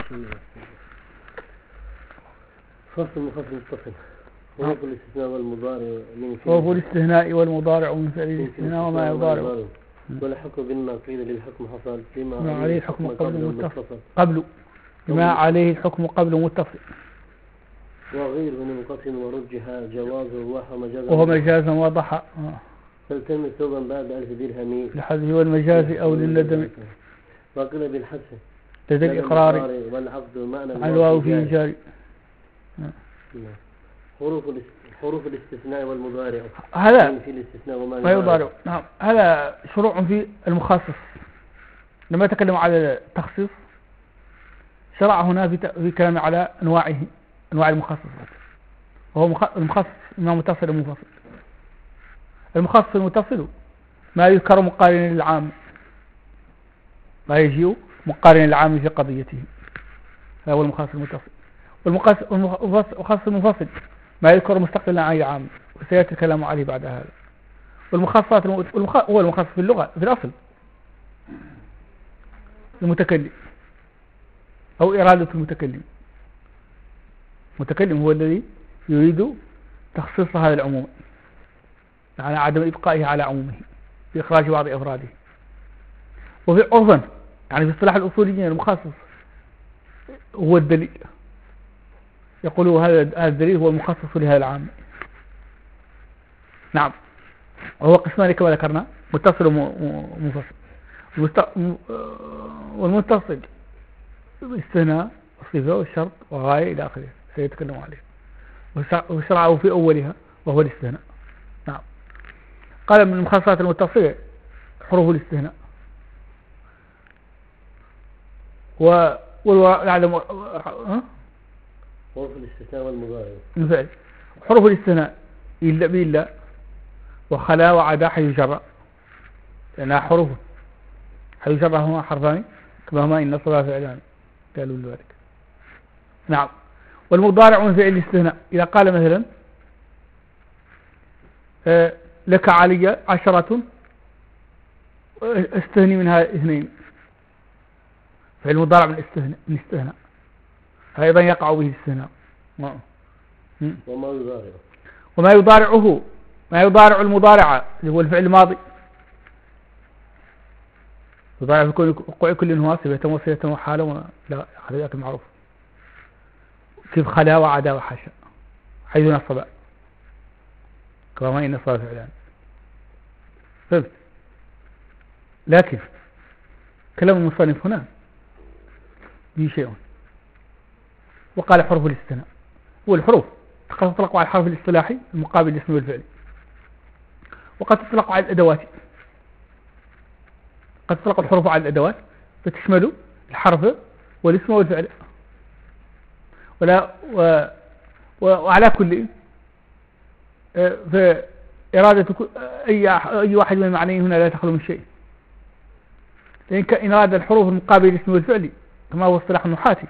فصل مخصص متصل. حروف الاستثناء والمضارع حروف الاستثناء والمضارع من فعل الاستثناء وما يضارع. والحكم بالناقيل للحكم حصل بما عليه الحكم قبل بما عليه الحكم قبل متصل. وغير منقسم ورجح جوازه وهو مجازا وضح. فالتمس ثوبا بعد ألف درهم لحذف والمجاز أو للندم. وقيل بالحذف لدى الإقرار والعقد معنى الواو فيه جاري. حروف الاستثناء والمضارع هذا في الاستثناء وما ما يضارع. نعم هذا شروع في المخصص. لما يتكلم على التخصيص شرع هنا في كلام على أنواع المخصصات، وهو المخصص إما متصل أو منفصل. المخصص المتصل ما يذكر مقارنا للعام، ما يجيء مقارنا للعام في قضيته، هذا هو المخصص المتصل. والمخصص المنفصل ما يذكر مستقلا عن العام، وسيأتي الكلام عليه بعد هذا. والمخصصات هو المخصص في اللغة في الأصل المتكلم أو إرادة المتكلم. المتكلم هو الذي يريد تخصيص هذا العموم، يعني عدم إبقائه على عمومه بإخراج بعض أفراده. وفي عرفا يعني في اصطلاح الأصوليين المخصص هو الدليل، يقولوا هذا الدليل هو المخصص لهذا العام. نعم وهو قسمان كما ذكرنا، متصل ومنفصل. والمتصل بالاستثناء والصفة والشرط وغاية إلى آخره سيتكلم عليه، وشرعه في أولها وهو الاستثناء. نعم قال من المخصصات المتصلة حروف الاستثناء والعدم حروف الاستثناء والمضارع مثال حروف الاستثناء إلا بإلا وخلا وعدا حيجرى، لأنها حروف حيجرى هما حرفان كما هما إن صلاة فعلان قالوا ذلك. نعم والمضارع من فعل الاستثناء إذا قال مثلا لك علي 10 استثني منها 2، فالمضارع من الاستثناء أيضا يقع به الاستثناء. وما يضارعه ما يضارع المضارعة اللي هو الفعل الماضي، يضارع في وقوع كل منهما صفة وصلة وحالة لا خليك المعروف كيف خلا وعدا وحاشا حيث نصب كما إن نصب فعلان. فهمت؟ لكن كلام المصنف هنا به شيء، وقال حروف الاستثناء والحروف قد تطلق على الحرف الاصطلاحي المقابل للاسم والفعل، وقد تطلق على الأدوات. قد تطلق الحروف على الأدوات فتشمل الحرف والاسم والفعل. وعلى كل فإرادة أي واحد من المعنيين هنا لا تخلو من شيء، لأن إرادة الحروف المقابل للاسم والفعل كما هو اصطلاح النحاتي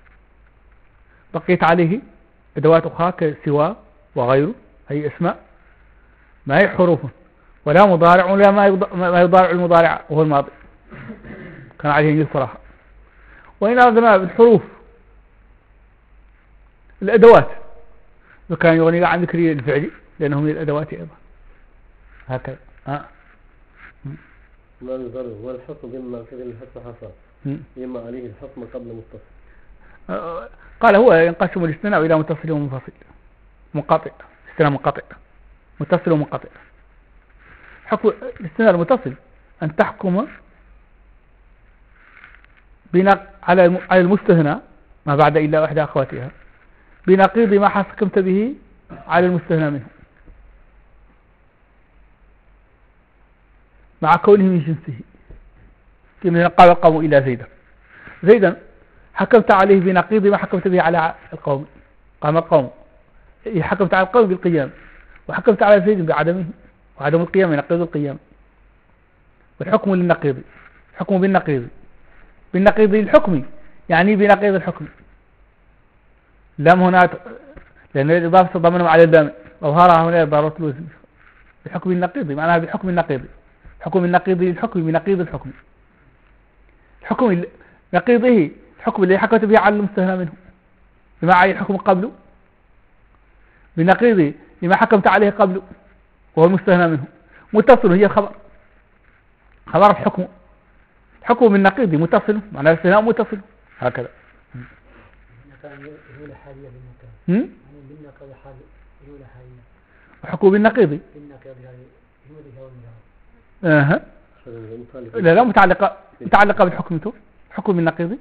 بقيت عليه أدوات أخرى كسوى وغيره أي اسماء ما هي حروف ولا مضارع ولا ما يضارع المضارع وهو الماضي كان عليه الصراحة. وإن أردنا بالحروف الأدوات وكان يغني عن ذكر الفعل لأنه من الأدوات أيضا هكذا. ما يضرب والحكم بما كذا الحكم حصل بما عليه الحكم قبل متصل. قال هو ينقسم الاستثناء إلى متصل ومنفصل منقطع. استثناء منقطع متصل ومنقطع. حكم الاستثناء المتصل أن تحكم على المستثنى ما بعد إلا إحدى أخواتها بنقيض ما حكمت به على المستثنى منه مع كونه من جنسه. كما قال القوم إلى زيدا حكمت عليه بنقيض ما حكمت به على القوم. قام القوم حكمت على القوم بالقيام، وحكمت على زيد بعدمه، وعدم القيام ينقض القيام. والحكم للنقيض حكم بالنقيض للحكم يعني بنقيض الحكم. لم هنا لأن الإضافة تضمن على اللام أظهرها هنا ضرورة الوزن. بحكم النقيض معناها بحكم النقيض، حكم النقيض للحكم بنقيض الحكم. حكم نقيضه الحكم الذي حكمت به على المستثنى منه بما عليه الحكم قبله بنقيض لما حكمت عليه قبله وهو المستثنى منه. متصل هي الخبر، خبر الحكم، حكم بالنقيض متصل معناه الاستثناء متصل هكذا. وحكم بالنقيض لا متعلقة بالحكم حكم بالنقيض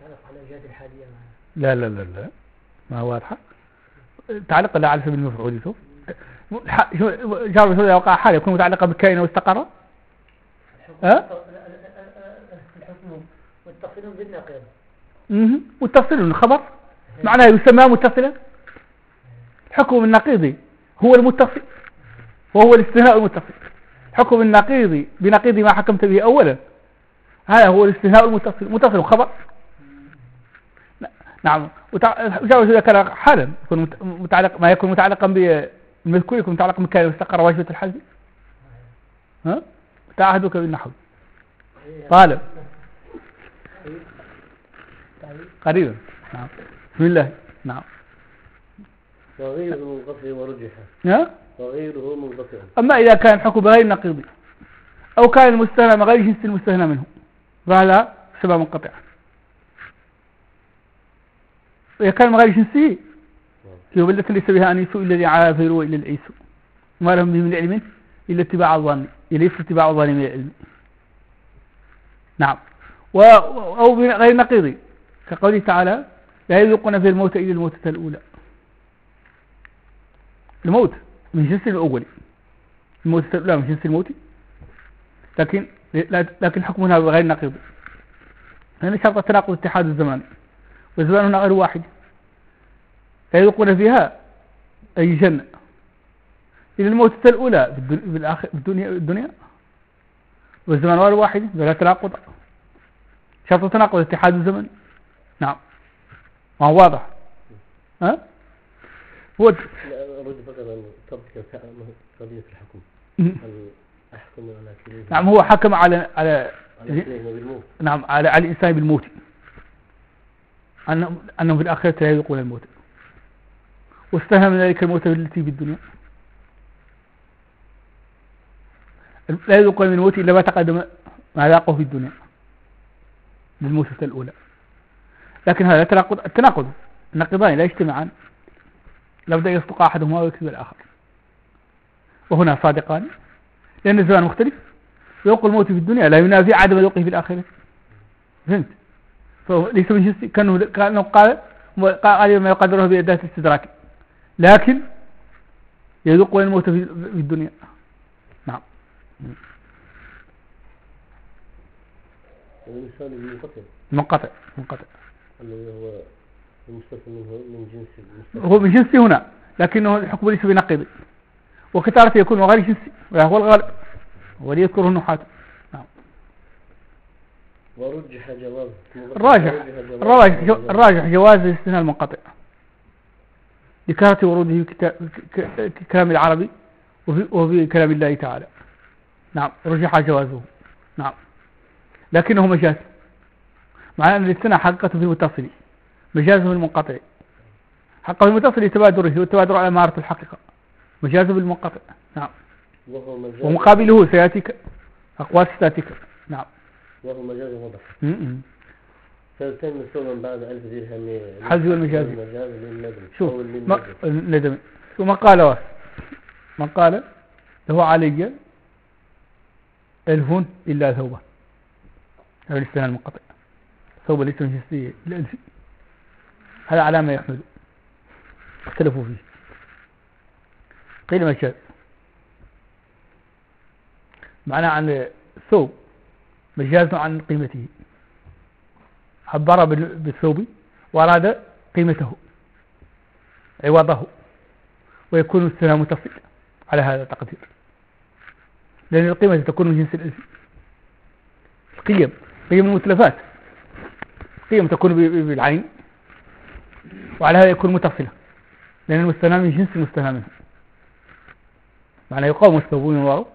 لا لا لا لا ما هو واضحة تعلق لا على سبيل المفعول جار وجرور وقع حال يكون متعلقة بالكائن واستقر الحكم متصل بالنقيض متصل خبر معناه يسمى متصلا. حكم النقيض هو المتصل وهو الاستثناء المتصل. حكم النقيض بنقيض ما حكمت به اولا هذا هو الاستثناء المتصل، متصل خبر. نعم وجاوز ذلك حالا يكون متعلق ما يكون متعلقا بالمذكور يكون متعلقا بالكائن واستقر واجبة الحذف. تعهدك بالنحو طالب قريبا. نعم بسم الله. نعم وغيره منقطع ورجح وغيره منقطع. أما إذا كان الحكم بغير نقيض أو كان المستثنى بغير جنس المستثنى منه فهذا شبه منقطع. إذا كان بغير جنسه في بلدة ليس بها أنيس إلا ذي عافر وإلا العيس وما لهم به من العلم إلا اتباع الظن ليس اتباع الظن من العلم. نعم أو غير نقيض كقوله تعالى لا يذوقون في الموت إلا الموتة الأولى. الموت من جنس الأول، الموتة الأولى من جنس الموت، لكن الحكم هنا غير نقيض لأن شرط التناقض اتحاد الزمان والزمان هنا غير واحد. لا يذوقون فيها أي جنة إلا الموتة الأولى في الدنيا والزمان غير واحد ولا تناقض، شرط التناقض اتحاد الزمان. نعم ما هو واضح. هو أريد فقط أن تطبق قضية الحكم. أحكم على كلمة. نعم هو حكم على بالموت. نعم على الإنسان بالموت أنه في الآخرة لا يذوقون الموت واستهى من ذلك الموت التي في الدنيا. لا يذوقون من الموت إلا ما تقدم ما ذاقه في الدنيا للموتة الأولى. لكن هذا التناقض النقيضان لا يجتمعان، لابد أن يصدق أحدهما ويكذب الآخر، وهنا صادقان لأن الزمان مختلف. ويوق الموت في الدنيا لا ينافي عدم ذوقه في الآخرة. فهمت؟ فليس من جنس كأنه قال ما يقدره بأداة الاستدراك لكن يذوق الموت في الدنيا. نعم المثال منقطع الذي هو المستثنى منه من جنس هو من جنسي هنا لكنه الحكم ليس بنقيض وكثارة يكون غير جنسي وهو الغالب وليذكره النحاة. نعم ورجح جواز الراجح جواز الاستثناء المنقطع لكثرة وروده في كلام العربي وفي كلام الله تعالى. نعم رجح جوازه. نعم لكنه مجاز مع أن الاستثناء حقيقة في المتصل مجازه بالمنقطع. حقه المتصل لتبادره والتبادر على مهارة الحقيقة مجازه بالمنقطع. نعم ومقابله سياتيك أقواس ستاتيك. نعم وهو مجاز واضح. فيتم ثوبا بعد 1000 درهم حذف المجاز للندم. شوف الندم ثم قال من قال له علي 1000 إلا ثوبا هذا الاستثناء المنقطع ثوبا ليس من جنسه الألف هذا على ما يحمل اختلفوا فيه. قيل مجاز معنى عن الثوب مجاز عن قيمته عبر بالثوب وأراد قيمته عوضه ويكون الاستثناء متصل على هذا التقدير لأن القيمة تكون من جنس الألف. قيم المتلفات قيم تكون بالعين وعلى هذا يكون متصلة لأن المستثنى من جنس المستثنى منه معنى يقاوم الثوب من وراء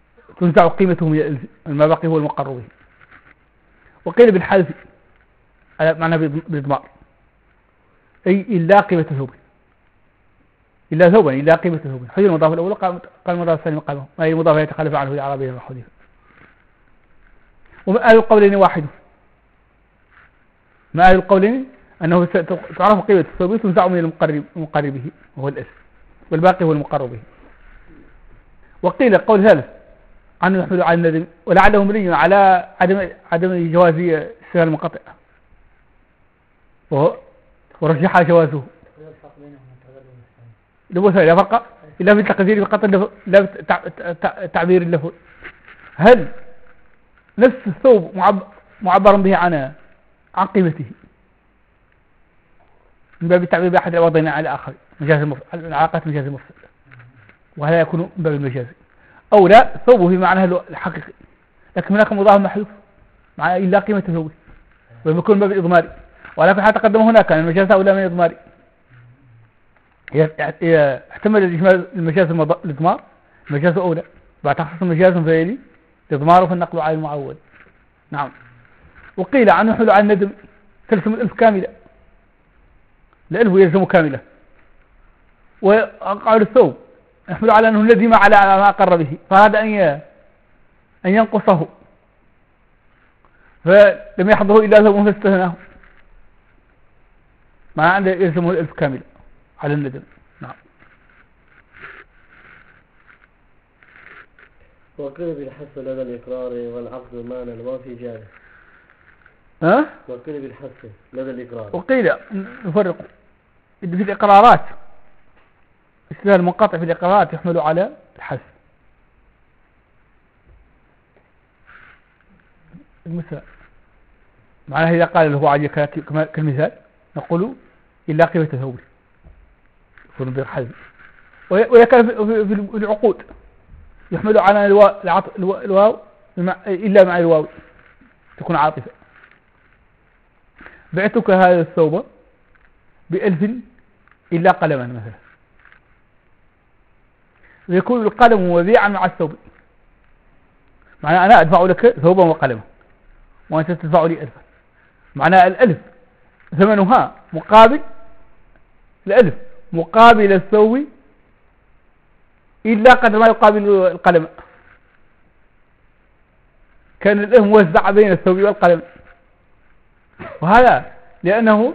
تنزع قيمته من ما بقي هو المقر به. وقيل بالحذف على معنى بالإضمار، أي إلا قيمة ثوبه، إلا ثوبا إلا قيمة ثوبه. حذف المضاف الأول قال المضاف الثاني مقامه، ما هي المضاف يتخلف عنه العربية وحذف. ومآل القولين واحد، مآل القولين أنه تعرف قيمة الثوب تنزع من المقرر به وهو الاسم، والباقي هو المقرر به. وقيل قول ثالث عنه يحمل على الندم، ولعله مبني على عدم جواز استغلال المنقطع، ورجح جوازه. لا فرق إلا في التقدير فقط، لا تعبير له. هل نفس الثوب معبر به عن قيمته من باب التعبير بأحد الوضعين على الآخر، مجاز العلاقات مجاز المفصل، وهذا يكون من باب المجاز. أو لا، ثوبه في معناه الحقيقي، لكن هناك مضاف محذوف مع إلا قيمة ثوبه، ويكون من باب الإضمار. ولكن حتى تقدم هناك المجاز أولى من الإضمار، احتمل المجاز الإضمار، المجاز أولى بعد تخصص المجاز فيلي الإضمار في النقل على المعول. نعم. وقيل عنه يحمل على الندم تلزم الألف كاملة، الألف يلزم كاملة. وقال الثوب يحمل على أنه ندم على ما أقر به، فأراد أن ينقصه، فلم يحضره إلا ثوب فاستثناه، مع أن يلزمه الألف كاملة على الندم. نعم. وقيل بالحث لدى الإقرار والعقد معنى الوافي جاز. وقيل بالحث لدى الإقرار، وقيل نفرق في الإقرارات، استدلال المنقطع في الإقرارات يحمل على الحث. المثال معناه إذا قال له علي كالمثال نقول إلا قيمة ثوبه يكون بالحذف. ويكون في العقود يحمل على الواو إلا مع الواو تكون عاطفة. بعتك هذا الثوب ب1000 إلا قلما مثلا، ويكون القلم مبيعا مع الثوب، معناه أنا أدفع لك ثوبا وقلما وأنت تدفع لي 1000، معناه الألف ثمنها مقابل الألف مقابل الثوب إلا قدر ما يقابل القلم، كان الألف موزع بين الثوب والقلم. وهذا لأنه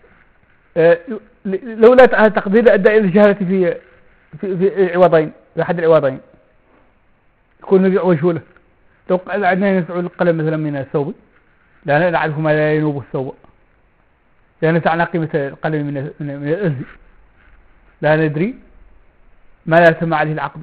لولا تقدير أدى إلى الجهالة في العوضين، في أحد العوضين يكون مبيع وجهوله. لو قال عندنا ينفع القلم مثلا من الثوب لا نعرف ما لا ينوب الثوب، لا نسعنا قيمة القلم من الأرز، لا ندري ما لا تم عليه العقد،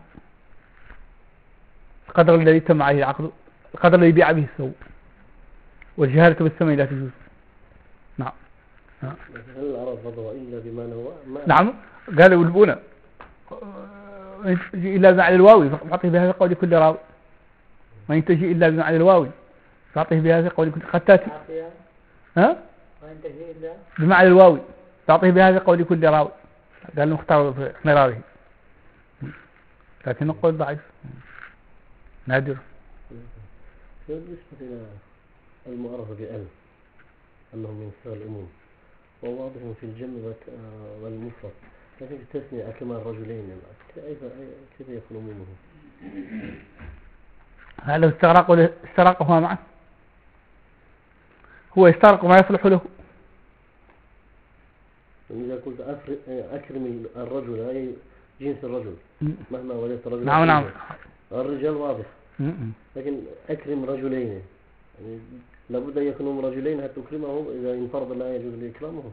القدر الذي تم عليه العقد، القدر الذي بيع به الثوب، والجهالة بالثمن لا تجوز. نعم. هل العرب فضوا إلا بما نوى؟ نعم. قالوا يلبونه إلا بمعنى الواوي فأعطيه بهذا قول كل راوي، ما ينتهي إلا بمعنى الواوي فأعطيه بهذا قول كل قد تأتي ما ينتهي إلا بمعنى الواوي فأعطيه بهذا قول كل راوي. قال مختار في اختياره، لكن القول ضعيف نادر. بالنسبة إلى المعرفة بألف أنه من صيغ العموم وواضح في الجمع والمفرد، لكن في التثنية أكمل رجلين كيف يكون عمومه؟ هل لو استغرقهما معا هو يستغرق ما يصلح له. إذا قلت أكرم الرجل أي جنس الرجل مهما وجدت رجل. نعم. الرجال واضح، لكن أكرم رجلين يعني لابد أن يكونوا رجلين حتى تكرمهم، إذا انفرد لا يجوز لإكرامهم.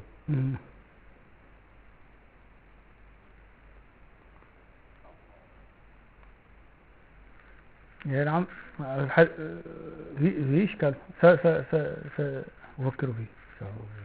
نعم. في إشكال سأفكر فيه.